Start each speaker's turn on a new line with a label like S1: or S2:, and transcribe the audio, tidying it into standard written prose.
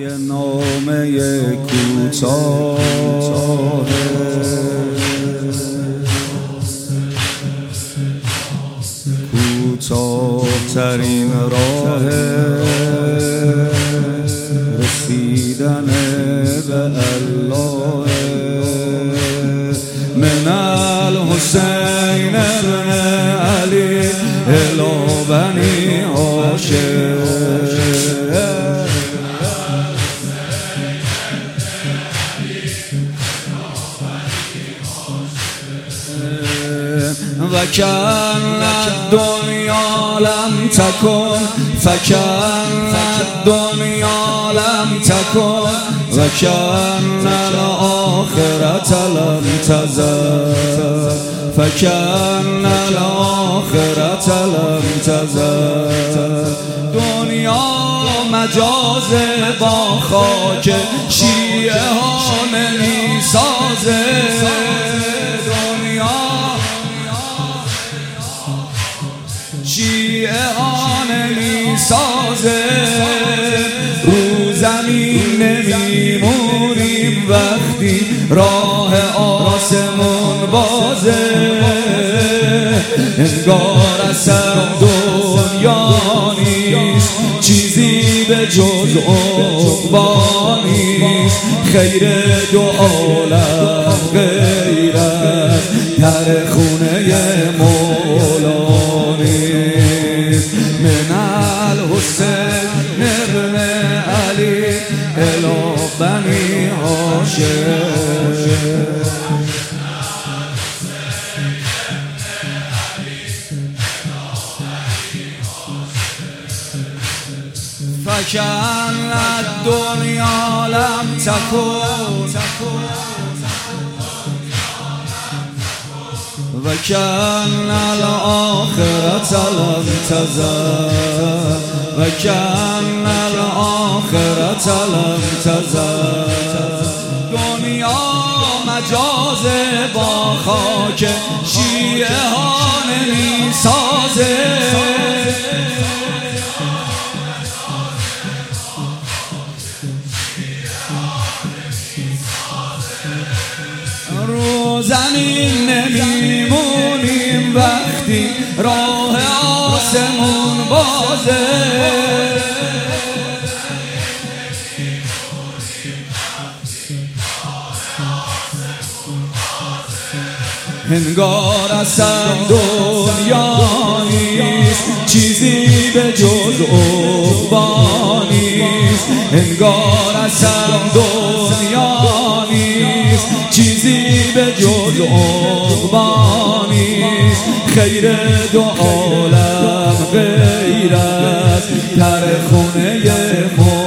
S1: یه نامه کوتاه کوتاه‌ترین راه رسیدن به الله من الحسین ابن علی الی بنی هاشم وکان الدنیا لم تکن فکان الدنیا لم تکن وکان الآخرة لم تزل فکان الآخرة لم تزل دنیا مجاز با خاک شیعه ها نمی سازه شیعه ها نمی سازه رو زمین نمیمونیم وقتی راه آسمون بازه انگار اصلا دنیا نیست چیزی به جز عقبا نیست خیر دو عالم غیر از در خونه مولا من الحسین ابن علی الی بنی هاشم فکان الدنیا لم تکن وکان الآخرة لم تزل وکان الآخرة لم تزل دنیا مجاز با خاک شیعه ها نمی سازه رو زمین نمیمونیم وقتی راه آسمون بازه انگار اصلا دنیا نیست چیزی به جز عقبا نیست انگار اصلا دنیا نیست چیزی به جز عقبا نیست خیر دو عالم غیر از در خونه